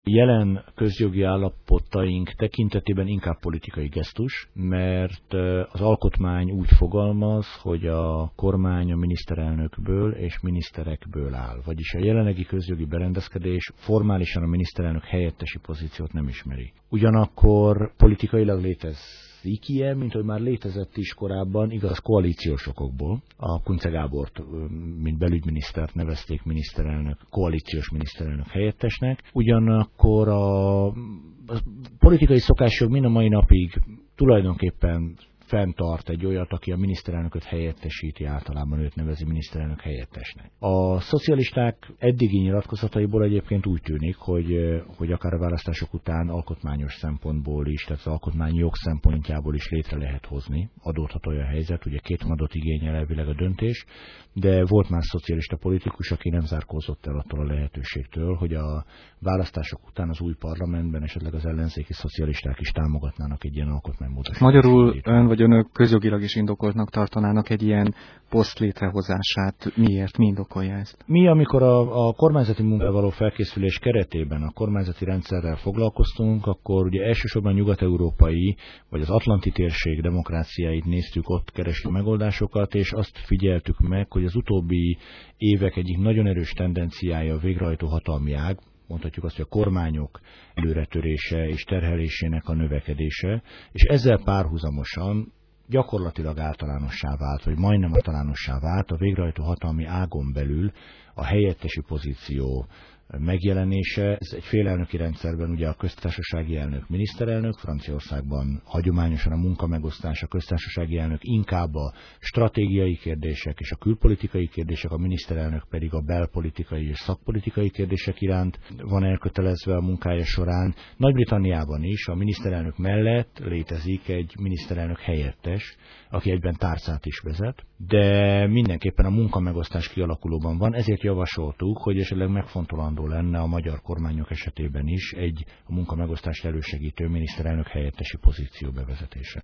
Jelen közjogi állapotaink tekintetében inkább politikai gesztus, mert az alkotmány úgy fogalmaz, hogy a kormány a miniszterelnökből és miniszterekből áll. Vagyis a jelenlegi közjogi berendezkedés formálisan a miniszterelnök helyettesi pozíciót nem ismeri. Ugyanakkor politikailag létezik ilyen, mint hogy már létezett is korábban, igaz koalíciós okokból. A Kunce Gábort, mint belügyminisztert nevezték koalíciós miniszterelnök helyettesnek. Ugyanakkor a politikai szokásjog mind a mai napig tulajdonképpen fenntart egy olyat, aki a miniszterelnököt helyettesíti, általában őt nevezi miniszterelnök helyettesnek. A szocialisták eddigi nyilatkozataiból egyébként úgy tűnik, hogy akár a választások után alkotmányos szempontból is, tehát az alkotmányi jog szempontjából is létre lehet hozni. Adódhat olyan helyzet, ugye 2 mondatot igényel elvileg a döntés, de volt már szocialista politikus, aki nem zárkózott el attól a lehetőségtől, hogy a választások után az új parlamentben esetleg az ellenzéki szocialisták is támogatnának egy ilyen alkotmánymódosítást. Magyarul ön vagy önök közjogilag is indokoltnak tartanának egy ilyen poszt létrehozását. Miért? Mi indokolja ezt? Mi, amikor a kormányzati munkára való felkészülés keretében a kormányzati rendszerrel foglalkoztunk, akkor ugye elsősorban nyugat-európai vagy az atlanti térség demokráciáit néztük, ott kerestünk megoldásokat, és azt figyeltük meg, hogy az utóbbi évek egyik nagyon erős tendenciája a végrehajtó hatalmi ág, mondhatjuk azt, hogy a kormányok előretörése és terhelésének a növekedése, és ezzel párhuzamosan gyakorlatilag általánossá vált, vagy majdnem általánossá vált a végrehajtó hatalmi ágon belül a helyettesi pozíció megjelenése. Ez egy félelnöki rendszerben ugye a köztársasági elnök miniszterelnök, Franciaországban hagyományosan a munkamegosztás, a köztársasági elnök inkább a stratégiai kérdések és a külpolitikai kérdések, a miniszterelnök pedig a belpolitikai és szakpolitikai kérdések iránt van elkötelezve a munkája során. Nagy-Britanniában is a miniszterelnök mellett létezik egy miniszterelnök helyettes, aki egyben tárcát is vezet, de mindenképpen a munkamegosztás kialakulóban van, ezért javasoltuk, hogy esetleg megfontolandó lenne a magyar kormányok esetében is egy a munkamegosztást elősegítő miniszterelnök helyettesi pozíció bevezetése.